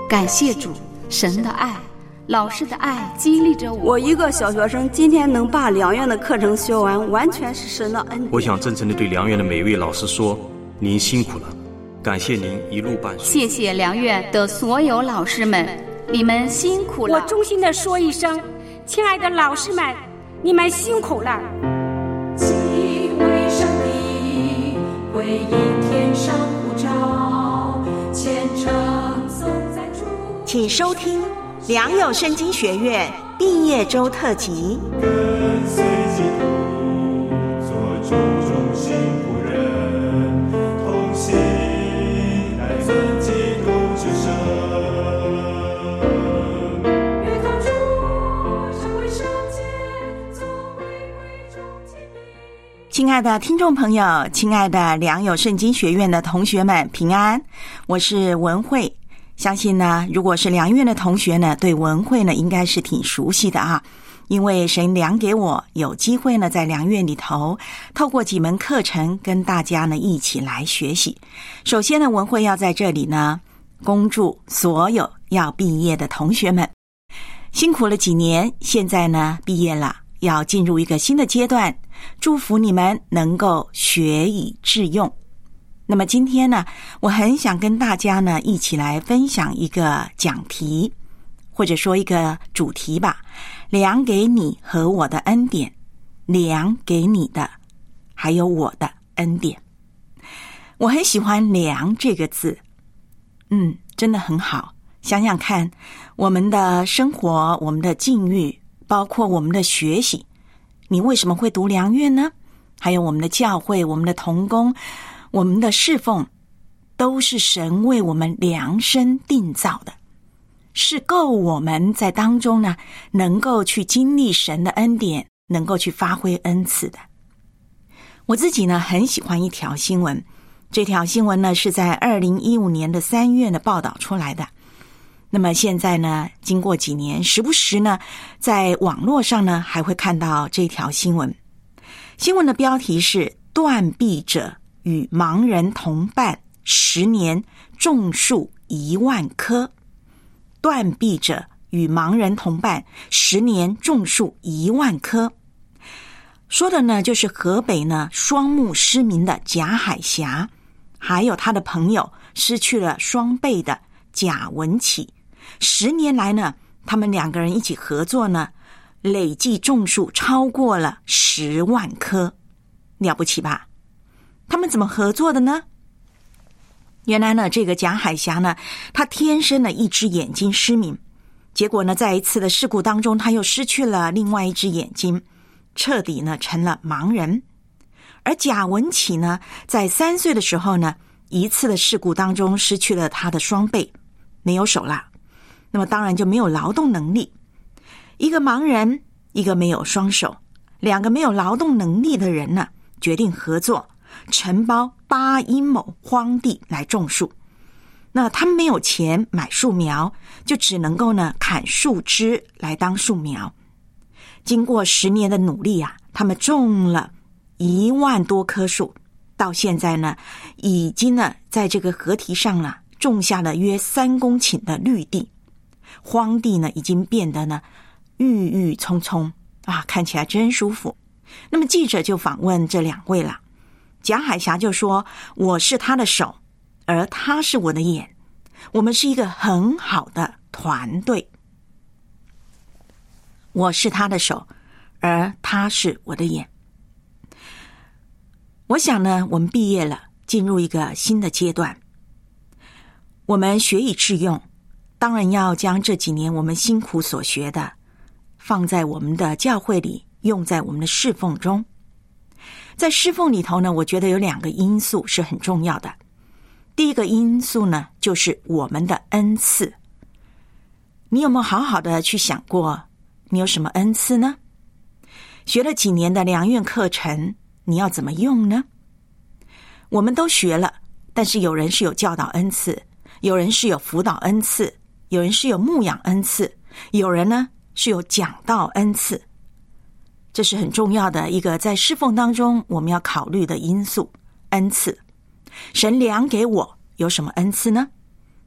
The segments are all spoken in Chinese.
感谢主，神的爱，老师的爱激励着我。 我一个小学生今天能把良缘的课程学完，完全是神的恩典。 我想真诚地对良缘的每位老师说，您辛苦了，感谢您一路伴随。 谢谢良缘的所有老师们，你们辛苦了。 我衷心地说一声，亲爱的老师们，你们辛苦了。 敬畏上帝，回应天上呼召，虔诚颂赞主。 请收听良友圣经学院毕业周特辑。 跟随基督，做种种辛苦人，同心来尊基督之圣。 约靠主，成为圣洁，作为贵重器皿。 亲爱的听众朋友，亲爱的良友圣经学院的同学们，平安，我是文慧。相信呢，如果是良院的同学呢，对文慧呢应该是挺熟悉的啊，因为神量给我有机会呢，在良院里头透过几门课程跟大家呢一起来学习。首先呢，文慧要在这里呢恭祝所有要毕业的同学们辛苦了几年，现在呢毕业了，要进入一个新的阶段，祝福你们能够学以致用。那么今天呢，我很想跟大家呢一起来分享一个讲题，或者说一个主题吧，量给你和我的恩典，量给你的还有我的恩典。我很喜欢量这个字，真的很好。想想看，我们的生活，我们的境遇，包括我们的学习，你为什么会读良院呢？还有我们的教会，我们的同工，我们的侍奉，都是神为我们量身定造的，是够我们在当中呢能够去经历神的恩典，能够去发挥恩赐的。我自己呢很喜欢一条新闻，这条新闻呢是在2015年的3月的报道出来的。那么现在呢，经过几年，时不时呢在网络上呢还会看到这条新闻。新闻的标题是断臂者与盲人同伴10年种树1万棵。断臂者与盲人同伴10年种树1万棵。说的呢就是河北呢双目失明的贾海霞，还有他的朋友失去了双臂的贾文启。10年来呢，他们2个人一起合作呢，累计种树超过了10万棵，了不起吧？他们怎么合作的呢？原来呢，这个贾海霞呢，他天生的一只眼睛失明，结果呢，在一次的事故当中，他又失去了另外一只眼睛，彻底呢成了盲人。而贾文启呢，在3岁的时候呢，一次的事故当中失去了他的双臂，没有手啦，那么当然就没有劳动能力。一个盲人，一个没有双手，2个没有劳动能力的人呢，决定合作，承包8英亩荒地来种树。那他们没有钱买树苗，就只能够呢砍树枝来当树苗。经过10年的努力啊，他们种了1万多棵树，到现在呢，已经呢在这个河堤上呢种下了约3公顷的绿地，荒地呢已经变得呢郁郁葱葱啊，看起来真舒服。那么记者就访问这2位了，贾海霞就说，我是他的手，而他是我的眼，我们是一个很好的团队。我是他的手，而他是我的眼。我想呢，我们毕业了，进入一个新的阶段，我们学以致用，当然要将这几年我们辛苦所学的放在我们的教会里，用在我们的侍奉中。在侍奉里头呢，我觉得有2个因素是很重要的。第一个因素呢，就是我们的恩赐。你有没有好好的去想过，你有什么恩赐呢？学了几年的良院课程，你要怎么用呢？我们都学了，但是有人是有教导恩赐，有人是有辅导恩赐，有人是有牧养恩赐，有人呢是有讲道恩赐。这是很重要的一个在侍奉当中我们要考虑的因素，恩赐。神量给我有什么恩赐呢？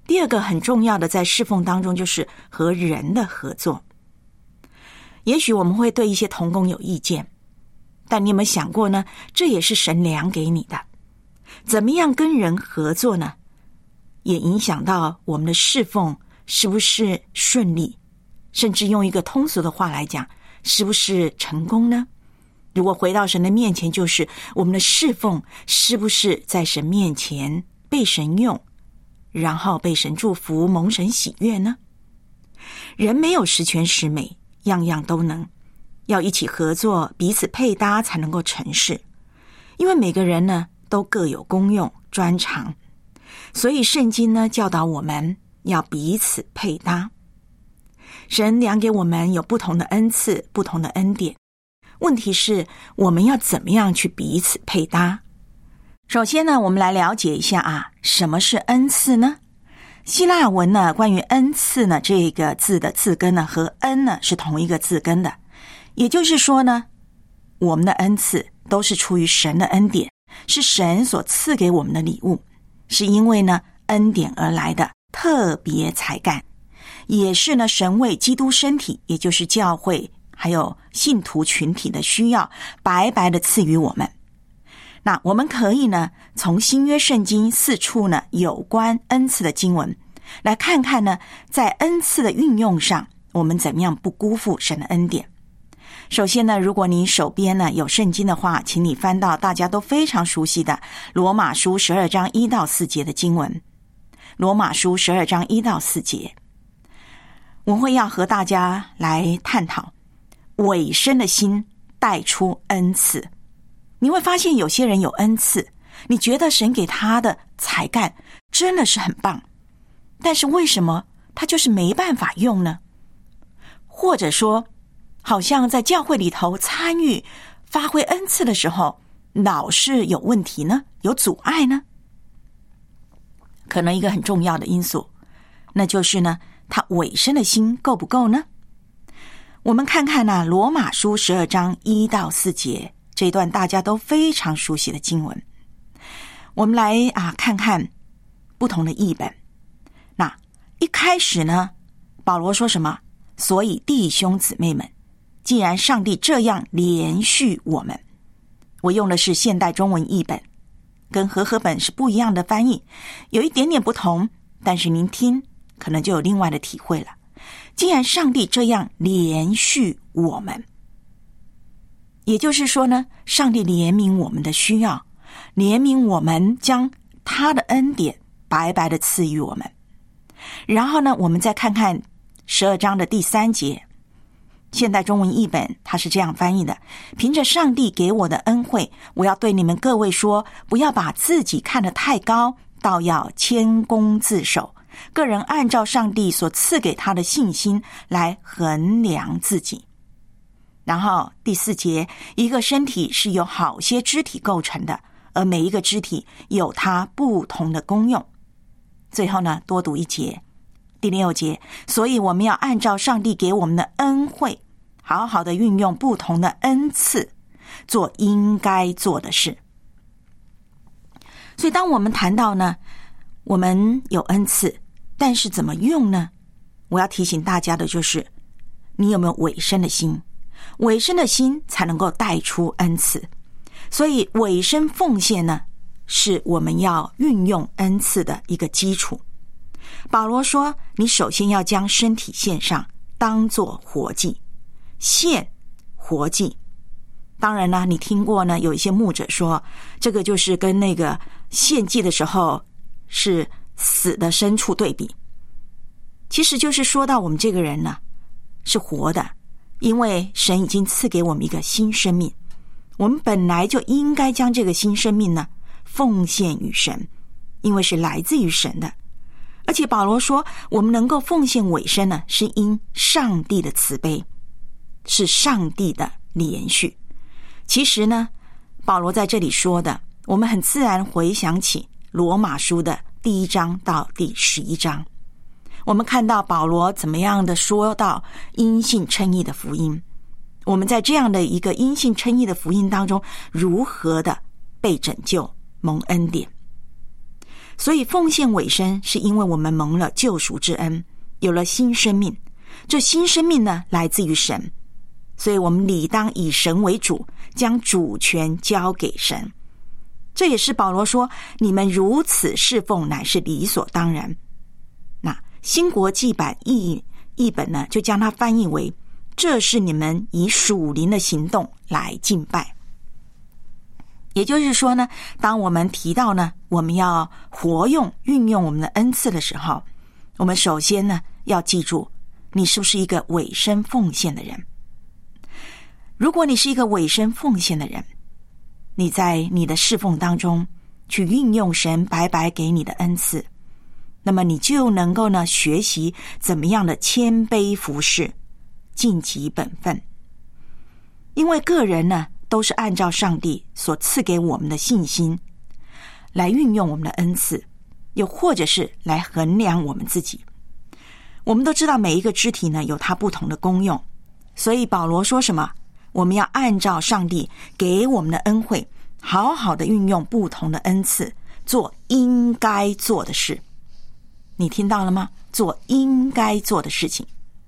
第二个很重要的在侍奉当中就是和人的合作。也许我们会对一些同工有意见，但你有没有想过呢？这也是神量给你的。怎么样跟人合作呢？也影响到我们的侍奉是不是顺利，甚至用一个通俗的话来讲，是不是成功呢？如果回到神的面前，就是我们的侍奉是不是在神面前被神用，然后被神祝福，蒙神喜悦呢？人没有十全十美，样样都能，要一起合作，彼此配搭才能够成事。因为每个人呢都各有功用专长，所以圣经呢教导我们要彼此配搭。神量给我们有不同的恩赐，不同的恩典，问题是我们要怎么样去彼此配搭。首先呢，我们来了解一下什么是恩赐呢？希腊文呢关于恩赐呢这个字的字根呢和恩呢是同一个字根的，也就是说呢，我们的恩赐都是出于神的恩典，是神所赐给我们的礼物，是因为呢恩典而来的特别才干，也是呢神为基督身体，也就是教会还有信徒群体的需要，白白的赐予我们。那我们可以呢从新约圣经4处呢有关恩赐的经文来看看呢，在恩赐的运用上我们怎么样不辜负神的恩典。首先呢，如果你手边呢有圣经的话，请你翻到大家都非常熟悉的罗马书12章1到4节的经文。罗马书12章1到4节，我会要和大家来探讨委身的心带出恩赐。你会发现有些人有恩赐，你觉得神给他的才干真的是很棒，但是为什么他就是没办法用呢？或者说好像在教会里头参与发挥恩赐的时候老是有问题呢，有阻碍呢？可能一个很重要的因素，那就是呢他委身的心够不够呢？我们看看呢罗马书12章1到4节这一段大家都非常熟悉的经文，我们来看看不同的译本。那一开始呢，保罗说什么？所以弟兄姊妹们，既然上帝这样连续我们，我用的是现代中文译本，跟和合本是不一样的翻译，有一点点不同，但是您听可能就有另外的体会了。既然上帝这样连续我们，也就是说呢，上帝怜悯我们的需要，怜悯我们，将他的恩典白白的赐予我们。然后呢，我们再看看12章的第3节，现代中文译本它是这样翻译的：凭着上帝给我的恩惠，我要对你们各位说，不要把自己看得太高，倒要谦恭自守，个人按照上帝所赐给他的信心来衡量自己。然后第4节，一个身体是由好些肢体构成的，而每一个肢体有它不同的功用。最后呢，多读一节，第6节，所以我们要按照上帝给我们的恩惠，好好的运用不同的恩赐，做应该做的事。所以当我们谈到呢，我们有恩赐，但是怎么用呢？我要提醒大家的就是，你有没有委身的心？委身的心才能够带出恩赐。所以委身奉献呢，是我们要运用恩赐的一个基础。保罗说，你首先要将身体献上，当作活祭。献活祭，当然呢，你听过呢，有一些牧者说，这个就是跟那个献祭的时候是死的牲畜对比。其实就是说到我们这个人呢是活的，因为神已经赐给我们一个新生命，我们本来就应该将这个新生命呢奉献于神，因为是来自于神的。而且保罗说，我们能够奉献委身呢，是因上帝的慈悲，是上帝的连续。其实呢，保罗在这里说的，我们很自然回想起罗马书的第1章到第11章，我们看到保罗怎么样的说到因信称义的福音，我们在这样的一个因信称义的福音当中，如何的被拯救蒙恩典。 所以奉献委身是因为我们蒙了救赎之恩，有了新生命。这新生命呢，来自于神，所以我们理当以神为主，将主权交给神。这也是保罗说，你们如此侍奉乃是理所当然。那新国际版译本呢，就将它翻译为，这是你们以属灵的行动来敬拜。也就是说呢，当我们提到呢，我们要活用运用我们的恩赐的时候，我们首先呢，要记住你是不是一个委身奉献的人。如果你是一个委身奉献的人，你在你的侍奉当中去运用神白白给你的恩赐，那么你就能够呢，学习怎么样的谦卑服侍，尽己本分。因为个人呢，都是按照上帝所赐给我们的信心来运用我们的恩赐，又或者是来衡量我们自己。我们都知道每一个肢体呢，有它不同的功用，所以保罗说什么？我们要按照上帝给我们的恩惠，好好的运用不同的恩赐，做应该做的事。你听到了吗？做应该做的事情。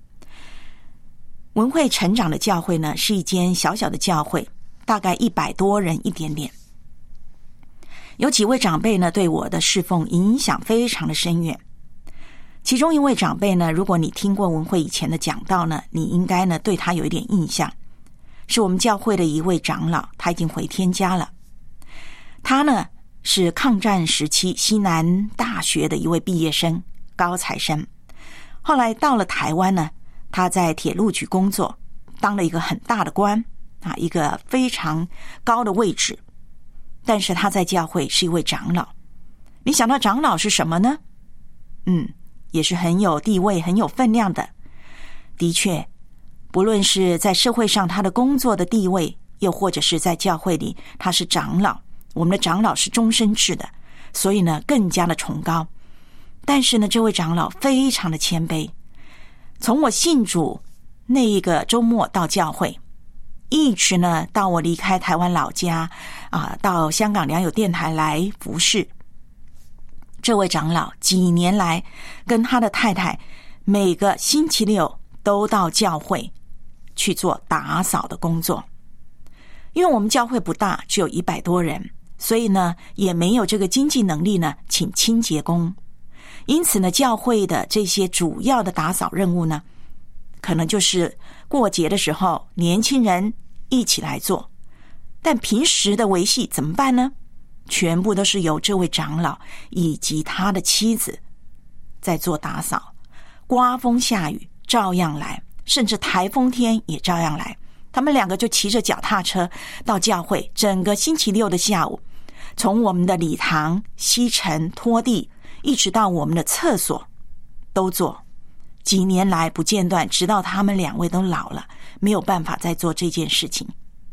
文慧成长的教会呢，是一间小小的教会，大概100多人一点点。有几位长辈呢，对我的侍奉影响非常的深远。其中一位长辈呢，如果你听过文慧以前的讲道呢，你应该呢对他有一点印象，是我们教会的一位长老，他已经回天家了。他呢是抗战时期西南大学的一位毕业生，高材生。后来到了台湾呢，他在铁路局工作，当了一个很大的官啊，一个非常高的位置。但是他在教会是一位长老。你想到长老是什么呢？也是很有地位、很有分量的。的确，不论是在社会上他的工作的地位，又或者是在教会里他是长老，我们的长老是终身制的，所以呢更加的崇高。但是呢，这位长老非常的谦卑。从我信主那一个周末到教会，一直呢到我离开台湾老家到香港良友电台来服侍，这位长老几年来跟他的太太每个星期六都到教会去做打扫的工作。因为我们教会不大，只有100多人，所以呢也没有这个经济能力呢请清洁工。因此呢，教会的这些主要的打扫任务呢，可能就是过节的时候年轻人一起来做。但平时的维系怎么办呢？全部都是由这位长老以及他的妻子在做打扫。刮风下雨照样来，甚至台风天也照样来。他们2个就骑着脚踏车到教会，整个星期六的下午，从我们的礼堂吸尘拖地，一直到我们的厕所都做。几年来不间断，直到他们2位都老了，没有办法再做这件事情。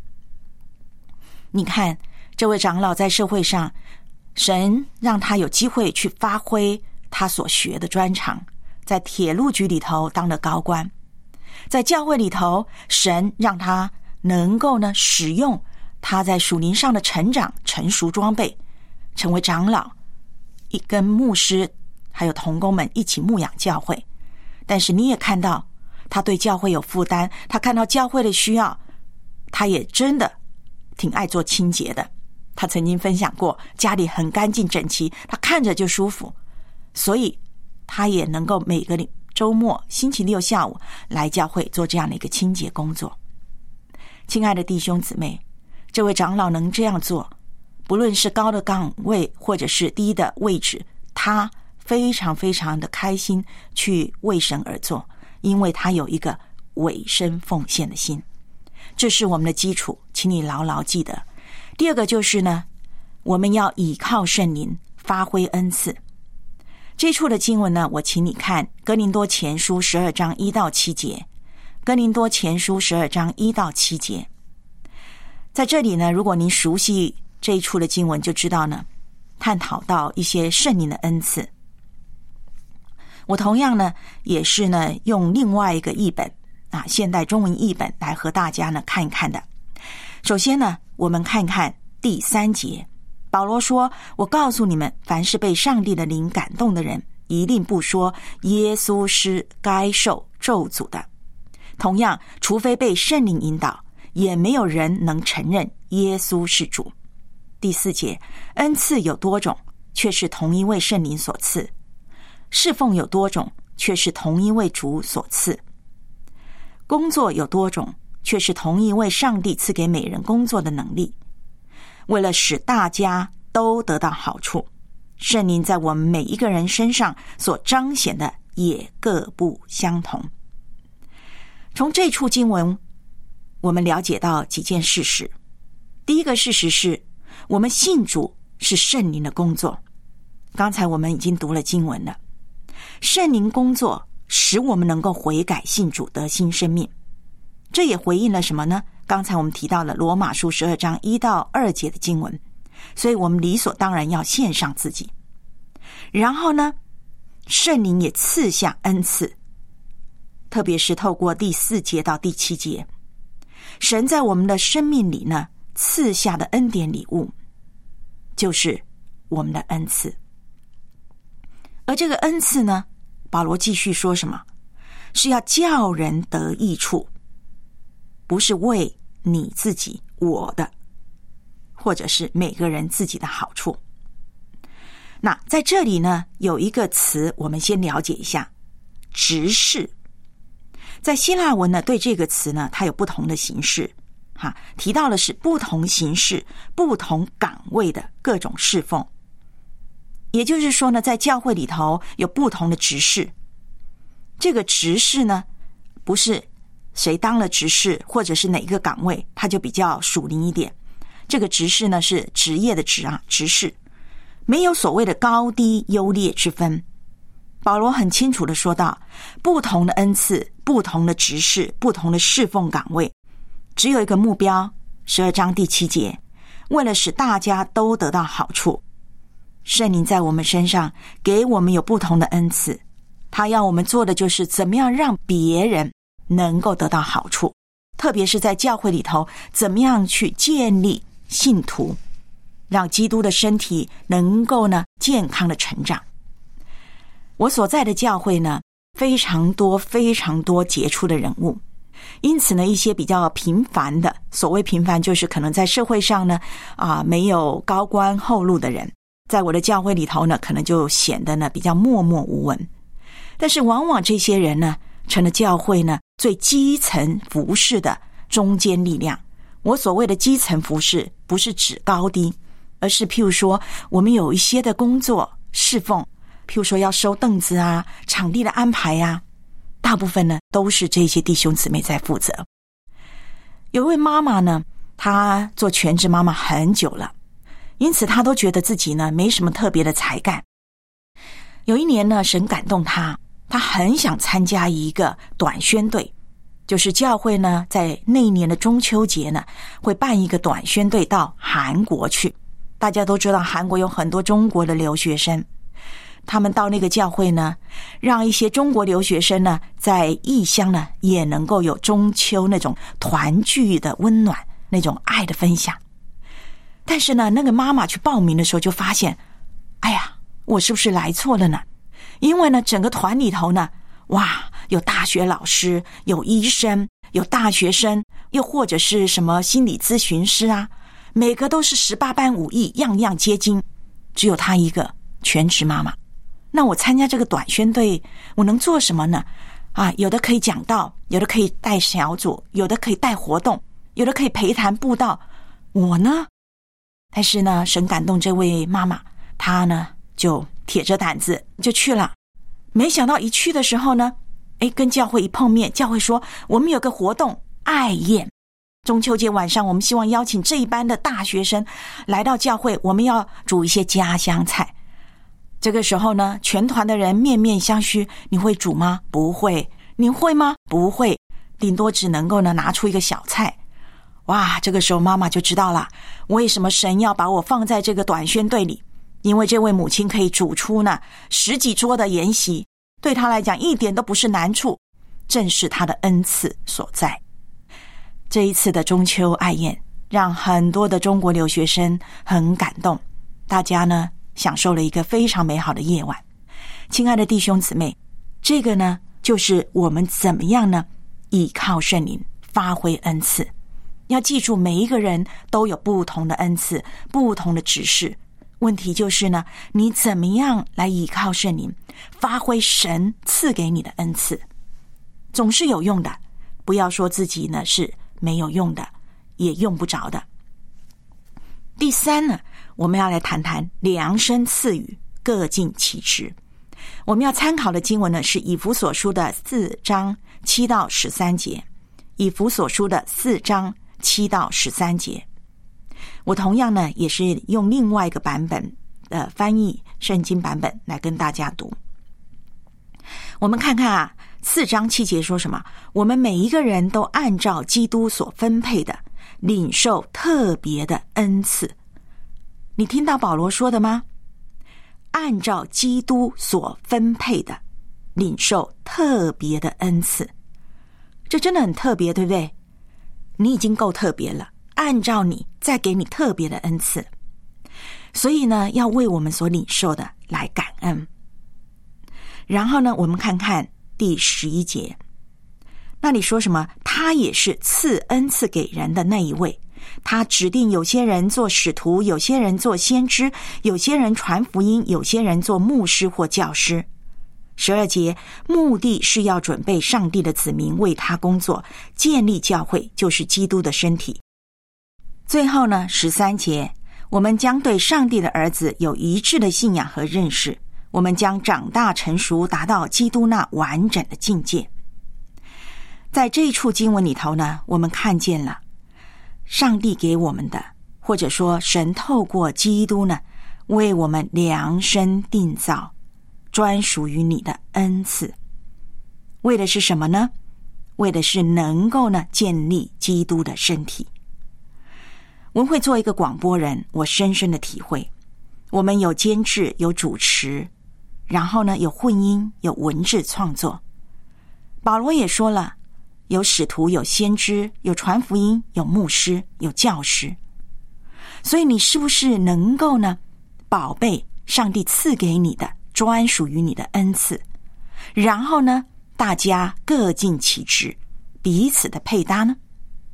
你看这位长老在社会上，神让他有机会去发挥他所学的专长，在铁路局里头当了高官，在教会里头，神让他能够呢使用他在属灵上的成长成熟装备，成为长老，跟牧师还有同工们一起牧养教会。但是你也看到他对教会有负担，他看到教会的需要，他也真的挺爱做清洁的。他曾经分享过，家里很干净整齐，他看着就舒服，所以他也能够每个周末星期六下午来教会做这样的一个清洁工作。亲爱的弟兄姊妹，这位长老能这样做，不论是高的岗位或者是低的位置，他非常非常的开心去为神而做，因为他有一个委身奉献的心。这是我们的基础，请你牢牢记得。第二个就是呢，我们要倚靠圣灵，发挥恩赐。这一处的经文呢，我请你看哥林多前书12章1到7节。哥林多前书12章1到7节，在这里呢，如果您熟悉这一处的经文，就知道呢，探讨到一些圣灵的恩赐。我同样呢，也是呢，用另外一个译本现代中文译本来和大家呢看一看的。首先呢，我们看看第3节， 保罗说，我告诉你们，凡是被上帝的灵感动的人，一定不说耶稣是该受咒诅的。同样，除非被圣灵引导，也没有人能承认耶稣是主。第4节，恩赐有多种，却是同一位圣灵所赐；侍奉有多种，却是同一位主所赐；工作有多种，却是同一位上帝赐给每人工作的能力。为了使大家都得到好处，圣灵在我们每一个人身上所彰显的也各不相同。从这处经文，我们了解到几件事实。第一个事实是，我们信主是圣灵的工作。刚才我们已经读了经文了，圣灵工作使我们能够悔改信主得新生命。这也回应了什么呢？刚才我们提到了罗马书12章1到2节的经文，所以我们理所当然要献上自己。然后呢，圣灵也赐下恩赐，特别是透过第4节到第7节，神在我们的生命里呢赐下的恩典礼物，就是我们的恩赐。而这个恩赐呢，保罗继续说什么？是要叫人得益处，不是为你自己我的，或者是每个人自己的好处。那在这里呢，有一个词我们先了解一下，执事。在希腊文呢，对这个词呢，它有不同的形式，提到的是不同形式、不同岗位的各种侍奉。也就是说呢，在教会里头有不同的执事。这个执事呢，不是谁当了执事或者是哪一个岗位他就比较属灵一点，这个执事呢是职业的职执事，没有所谓的高低优劣之分。保罗很清楚地说到，不同的恩赐、不同的职事、不同的侍奉岗位，只有一个目标，12章第7节，为了使大家都得到好处。圣灵在我们身上给我们有不同的恩赐，他要我们做的就是怎么样让别人能够得到好处，特别是在教会里头，怎么样去建立信徒，让基督的身体能够呢健康的成长。我所在的教会呢，非常多杰出的人物，因此呢，一些比较平凡的，所谓平凡就是可能在社会上呢没有高官厚禄的人，在我的教会里头呢，可能就显得呢比较默默无闻。但是往往这些人呢，成了教会呢最基层服事的中坚力量。我所谓的基层服事，不是指高低，而是譬如说我们有一些的工作侍奉，譬如说要收凳子啊、场地的安排啊，大部分呢都是这些弟兄姊妹在负责。有一位妈妈呢，她做全职妈妈很久了，因此她都觉得自己呢没什么特别的才干。有一年呢，神感动她很想参加一个短宣队，就是教会呢在那一年的中秋节呢会办一个短宣队到韩国去。大家都知道韩国有很多中国的留学生，他们到那个教会呢，让一些中国留学生呢在异乡呢也能够有中秋那种团聚的温暖，那种爱的分享。但是呢，那个妈妈去报名的时候就发现，哎呀，我是不是来错了呢？因为呢，整个团里头呢，哇，有大学老师，有医生，有大学生，又或者是什么心理咨询师啊，每个都是18般武艺，样样皆精，只有她一个全职妈妈。那我参加这个短宣队，我能做什么呢？有的可以讲道，有的可以带小组，有的可以带活动，有的可以陪谈布道，我呢？但是呢，神感动这位妈妈，她呢就铁着胆子就去了。没想到一去的时候呢，跟教会一碰面，教会说我们有个活动爱宴，中秋节晚上我们希望邀请这一班的大学生来到教会，我们要煮一些家乡菜。这个时候呢，全团的人面面相觑，你会煮吗？不会。你会吗？不会，顶多只能够呢拿出一个小菜。哇，这个时候妈妈就知道了，为什么神要把我放在这个短宣队里，因为这位母亲可以煮出呢10几桌的筵席，对她来讲一点都不是难处，正是她的恩赐所在。这一次的中秋爱宴让很多的中国留学生很感动， 大家呢享受了一个非常美好的夜晚。亲爱的弟兄姊妹，这个呢就是我们怎么样呢倚靠圣灵发挥恩赐。要记住，每一个人都有不同的恩赐，不同的指示。问题就是呢，你怎么样来倚靠圣灵，发挥神赐给你的恩赐，总是有用的。不要说自己呢是没有用的，也用不着的。第三呢，我们要来谈谈量身赐予，各尽其职。我们要参考的经文呢是以弗所书的4章7到13节，以弗所书的4章7到13节。我同样呢也是用另外一个版本的翻译圣经版本来跟大家读。我们看看啊，4章7节说什么？我们每一个人都按照基督所分配的领受特别的恩赐。你听到保罗说的吗？按照基督所分配的领受特别的恩赐。这真的很特别，对不对？你已经够特别了，按照你再给你特别的恩赐。所以呢，要为我们所领受的来感恩。然后呢，我们看看第11节，那里说什么？他也是赐恩赐给人的那一位，他指定有些人做使徒，有些人做先知，有些人传福音，有些人做牧师或教师。12节，目的是要准备上帝的子民为他工作，建立教会，就是基督的身体。最后呢，13节，我们将对上帝的儿子有一致的信仰和认识，我们将长大成熟，达到基督那完整的境界。在这一处经文里头呢，我们看见了上帝给我们的，或者说神透过基督呢，为我们量身定造专属于你的恩赐。为的是什么呢？为的是能够呢建立基督的身体。文慧做一个广播人，我深深的体会，我们有监制，有主持，然后呢有混音，有文字创作。保罗也说了，有使徒，有先知，有传福音，有牧师，有教师。所以你是不是能够呢宝贝上帝赐给你的专属于你的恩赐，然后呢大家各尽其职，彼此的配搭呢？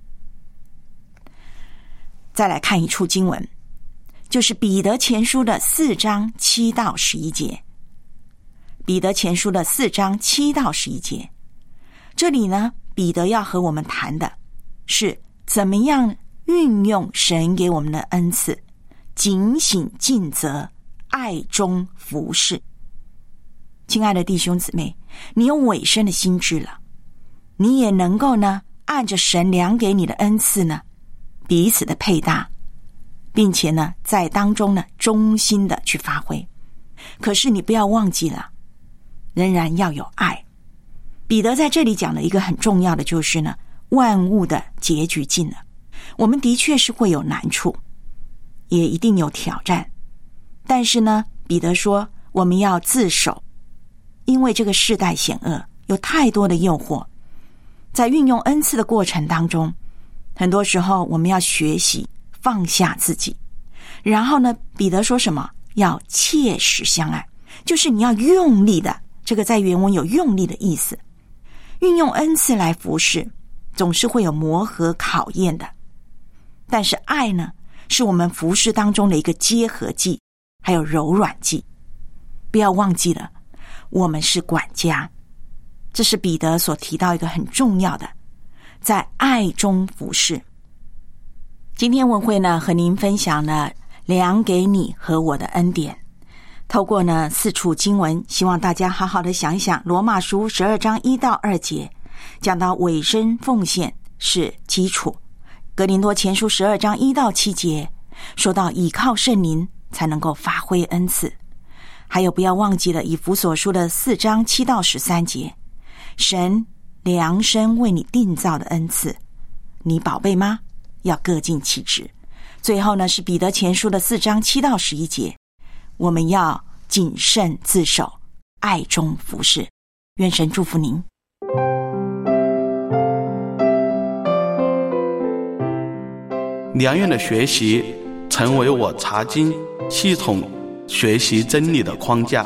再来看一处经文，就是彼得前书的4章7到11节。彼得前书的4章7到11节，这里呢彼得要和我们谈的是怎么样运用神给我们的恩赐，警醒尽责，爱中服侍。亲爱的弟兄姊妹，你有委身的心志了，你也能够呢按着神量给你的恩赐呢彼此的配搭，并且呢在当中呢忠心的去发挥。可是你不要忘记了，仍然要有爱。彼得在这里讲了一个很重要的，就是呢万物的结局近了。我们的确是会有难处，也一定有挑战，但是呢彼得说我们要自守，因为这个世代险恶，有太多的诱惑。在运用恩赐的过程当中，很多时候我们要学习放下自己。然后呢彼得说什么？要切实相爱，就是你要用力的，这个在原文有用力的意思。运用恩赐来服侍，总是会有磨合考验的，但是爱呢是我们服侍当中的一个结合剂，还有柔软剂。不要忘记了，我们是管家。这是彼得所提到一个很重要的，在爱中服侍。今天文慧呢和您分享了量给你和我的恩典，透过呢4处经文，希望大家好好的想一想。罗马书12章1到2节讲到委身奉献是基础，哥林多前书12章1到7节说到倚靠圣灵才能够发挥恩赐，还有不要忘记了以弗所书的4章7到13节，神量身为你定造的恩赐，你宝贝吗？要各尽其职。最后呢是彼得前书的4章7到11节，我们要谨慎自守，爱中服侍。愿神祝福您。 良缘的学习成为我查经、系统学习真理的框架。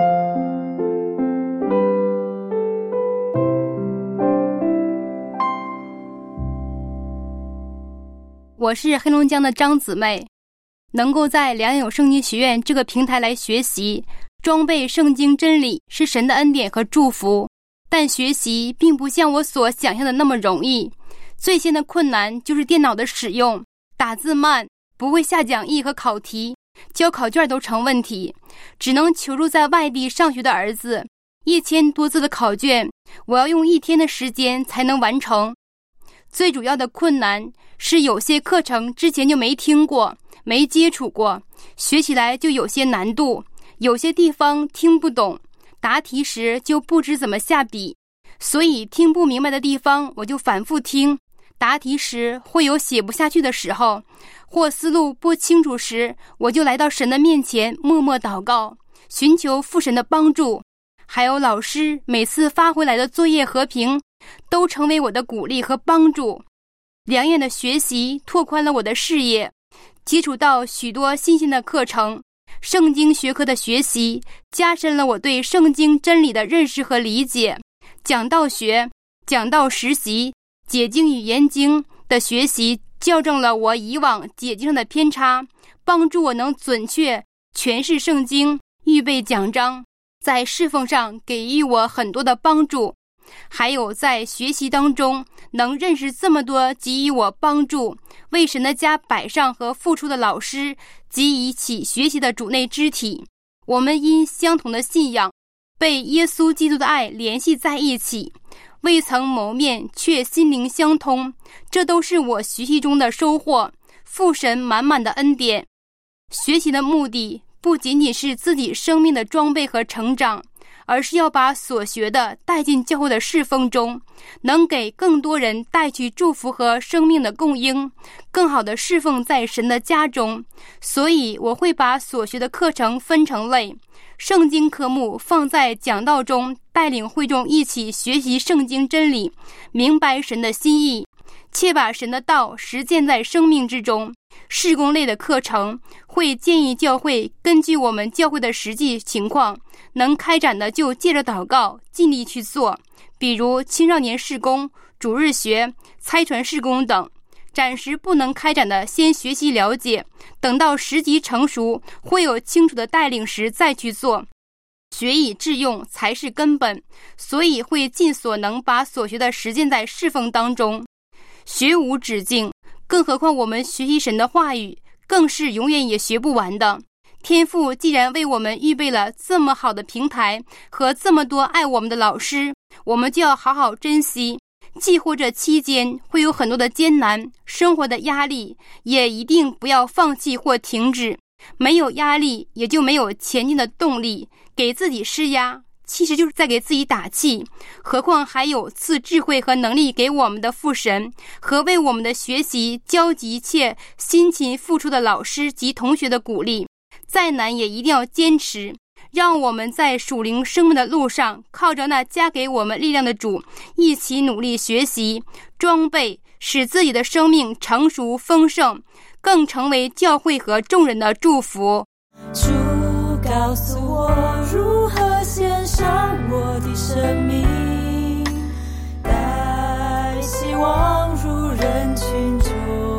我是黑龙江的张姊妹，能够在良友圣经学院这个平台来学习装备圣经真理是神的恩典和祝福，但学习并不像我所想象的那么容易。最先的困难就是电脑的使用，打字慢，不会下讲义和考题，交考卷都成问题，只能求助在外地上学的儿子。1000多字的考卷，我要用1天的时间才能完成。最主要的困难是有些课程之前就没听过，没接触过，学起来就有些难度，有些地方听不懂，答题时就不知怎么下笔，所以听不明白的地方我就反复听，答题时会有写不下去的时候，或思路不清楚时，我就来到神的面前默默祷告，寻求父神的帮助。还有老师每次发回来的作业和评都成为我的鼓励和帮助。良院的学习拓宽了我的视野，接触到许多新鲜的课程，圣经学科的学习加深了我对圣经真理的认识和理解。讲道学、讲道实习、解经与研经的学习校正了我以往解经上的偏差，帮助我能准确诠释圣经，预备讲章，在侍奉上给予我很多的帮助。还有在学习当中能认识这么多给予我帮助、为神的家摆上和付出的老师及一起学习的主内肢体，我们因相同的信仰被耶稣基督的爱联系在一起，未曾谋面却心灵相通，这都是我学习中的收获，父神满满的恩典。学习的目的不仅仅是自己生命的装备和成长，而是要把所学的带进教会的侍奉中，能给更多人带去祝福和生命的供应，更好的侍奉在神的家中。所以我会把所学的课程分成类，圣经科目放在讲道中，带领会众一起学习圣经真理，明白神的心意，切把神的道实践在生命之中。事工类的课程会建议教会根据我们教会的实际情况，能开展的就借着祷告尽力去做，比如青少年事工、主日学、差传事工等。暂时不能开展的先学习了解，等到时机成熟，会有清楚的带领时再去做。学以致用才是根本，所以会尽所能把所学的实践在侍奉当中。学无止境，更何况我们学习神的话语，更是永远也学不完的。天父既然为我们预备了这么好的平台和这么多爱我们的老师，我们就要好好珍惜。既或这期间会有很多的艰难，生活的压力，也一定不要放弃或停止。没有压力，也就没有前进的动力。给自己施压，其实就是在给自己打气。何况还有赐智慧和能力给我们的父神，和为我们的学习焦急切辛勤付出的老师及同学的鼓励。再难也一定要坚持，让我们在属灵生命的路上，靠着那加给我们力量的主，一起努力学习装备，使自己的生命成熟丰盛，更成为教会和众人的祝福。 主告诉我如何献上我的生命，带希望入人群中。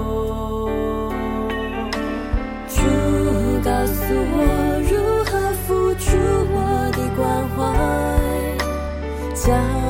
主告诉我如何付出我的关怀，将